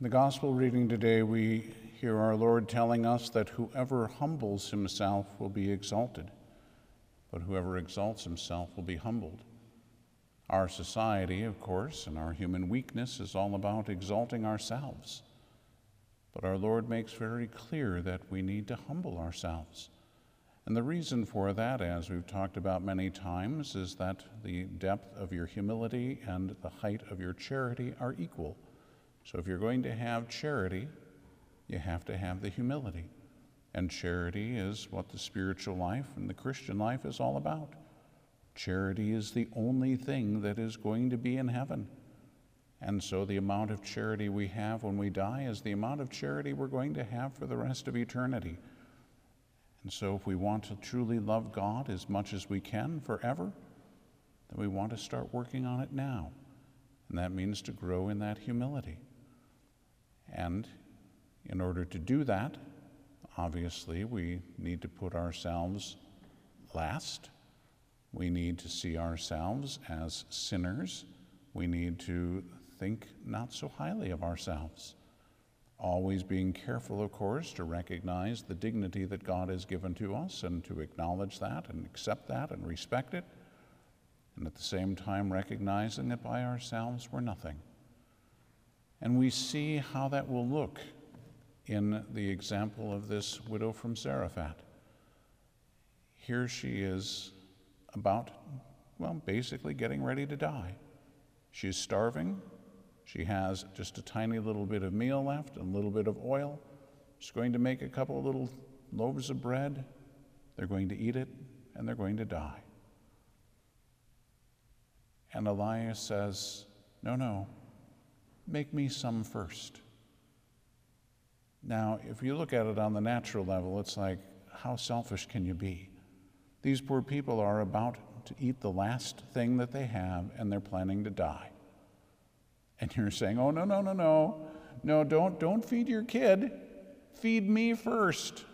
In the gospel reading today, we hear our Lord telling us that whoever humbles himself will be exalted, but whoever exalts himself will be humbled. Our society, of course, and our human weakness is all about exalting ourselves. But our Lord makes very clear that we need to humble ourselves. And the reason for that, as we've talked about many times, is that the depth of your humility and the height of your charity are equal. So if you're going to have charity, you have to have the humility. And charity is what the spiritual life and the Christian life is all about. Charity is the only thing that is going to be in heaven. And so the amount of charity we have when we die is the amount of charity we're going to have for the rest of eternity. And so if we want to truly love God as much as we can forever, then we want to start working on it now. And that means to grow in that humility. And in order to do that, obviously, we need to put ourselves last. We need to see ourselves as sinners. We need to think not so highly of ourselves. Always being careful, of course, to recognize the dignity that God has given to us and to acknowledge that and accept that and respect it. And at the same time, recognizing that by ourselves we're nothing. And we see how that will look in the example of this widow from Zarephath. Here she is about, basically getting ready to die. She's starving. She has just a tiny little bit of meal left and a little bit of oil. She's going to make a couple of little loaves of bread. They're going to eat it, and they're going to die. And Elijah says, no, make me some first. Now, if you look at it on the natural level, it's like, how selfish can you be? These poor people are about to eat the last thing that they have, and they're planning to die. And you're saying, oh, no, don't feed your kid. Feed me first.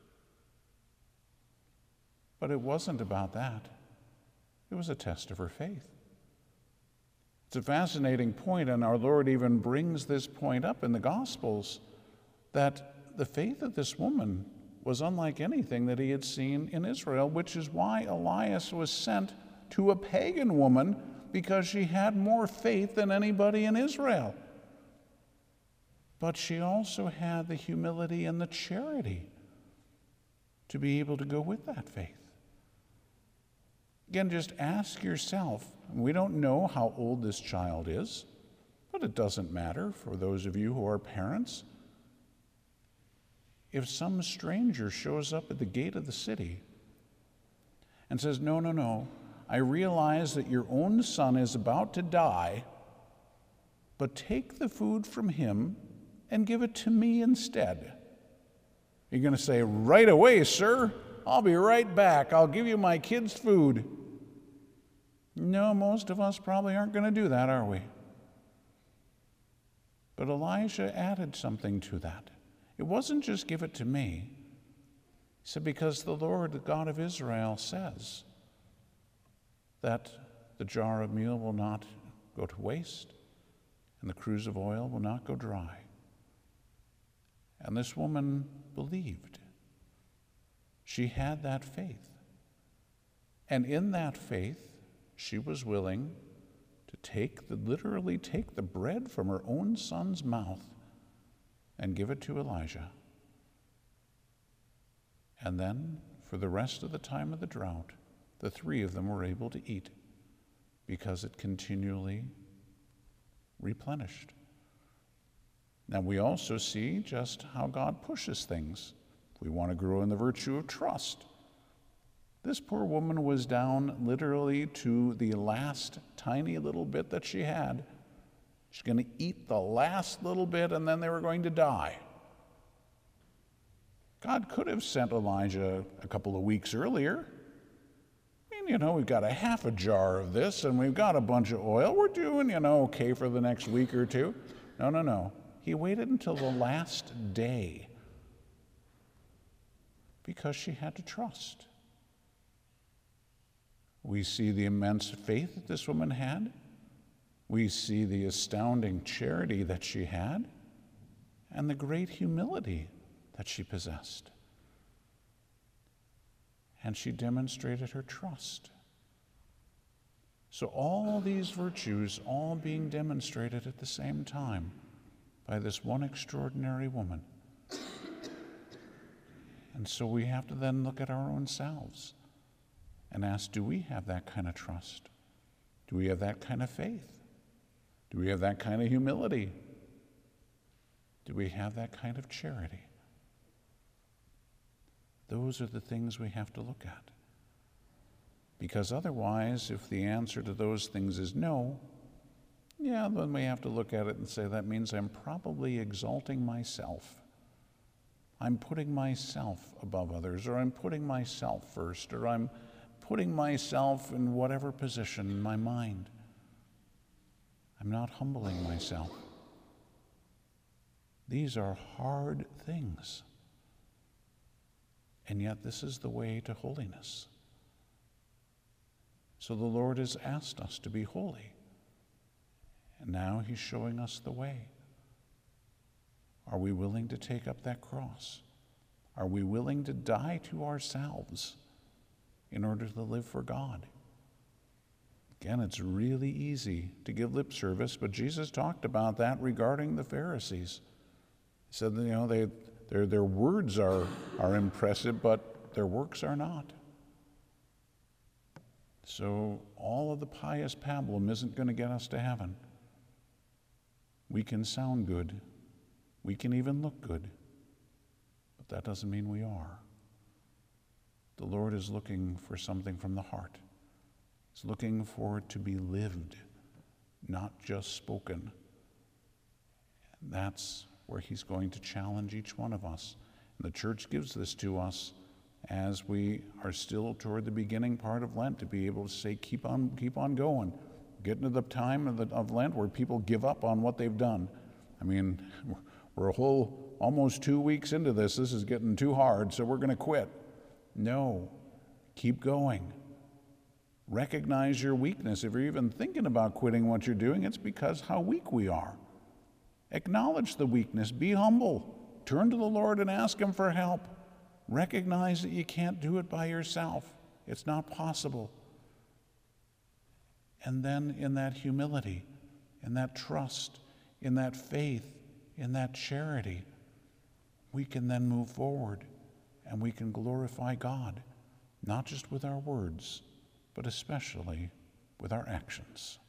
But it wasn't about that. It was a test of her faith. It's a fascinating point, and our Lord even brings this point up in the Gospels, that the faith of this woman was unlike anything that he had seen in Israel, which is why Elias was sent to a pagan woman, because she had more faith than anybody in Israel. But she also had the humility and the charity to be able to go with that faith. Again, just ask yourself, we don't know how old this child is, but it doesn't matter for those of you who are parents. If some stranger shows up at the gate of the city and says, no, I realize that your own son is about to die, but take the food from him and give it to me instead. You're going to say, right away, sir. I'll be right back. I'll give you my kid's food. No, most of us probably aren't going to do that, are we? But Elijah added something to that. It wasn't just give it to me. He said, because the Lord, the God of Israel, says that the jar of meal will not go to waste and the cruse of oil will not go dry. And this woman believed. She had that faith. And in that faith, she was willing to literally take the bread from her own son's mouth and give it to Elijah. And then, for the rest of the time of the drought, the three of them were able to eat because it continually replenished. Now, we also see just how God pushes things. We want to grow in the virtue of trust. This poor woman was down literally to the last tiny little bit that she had. She's going to eat the last little bit, and then they were going to die. God could have sent Elijah a couple of weeks earlier. I mean, we've got a half a jar of this, and we've got a bunch of oil. We're doing, okay for the next week or two. No. He waited until the last day because she had to trust. We see the immense faith that this woman had. We see the astounding charity that she had. and the great humility that she possessed. And she demonstrated her trust. So all these virtues all being demonstrated at the same time by this one extraordinary woman. And so we have to then look at our own selves and ask, do we have that kind of trust? Do we have that kind of faith? Do we have that kind of humility? Do we have that kind of charity? Those are the things we have to look at. Because otherwise, if the answer to those things is no, then we have to look at it and say, that means I'm probably exalting myself. I'm putting myself above others, or I'm putting myself first, or I'm putting myself in whatever position in my mind. I'm not humbling myself. These are hard things. And yet this is the way to holiness. So the Lord has asked us to be holy. And now he's showing us the way. Are we willing to take up that cross? Are we willing to die to ourselves in order to live for God? Again, it's really easy to give lip service, but Jesus talked about that regarding the Pharisees. He said, their words are impressive, but their works are not. So all of the pious pablum isn't going to get us to heaven. We can sound good. We can even look good. But that doesn't mean we are. The Lord is looking for something from the heart. He's looking for it to be lived, not just spoken. And that's where he's going to challenge each one of us. And the church gives this to us as we are still toward the beginning part of Lent, to be able to say, keep on going. Get into the time of Lent where people give up on what they've done. I mean, we're almost 2 weeks into this. This is getting too hard, so we're going to quit. No, keep going. Recognize your weakness. If you're even thinking about quitting what you're doing, it's because how weak we are. Acknowledge the weakness. Be humble. Turn to the Lord and ask him for help. Recognize that you can't do it by yourself. It's not possible. And then in that humility, in that trust, in that faith, in that charity, we can then move forward and we can glorify God, not just with our words, but especially with our actions.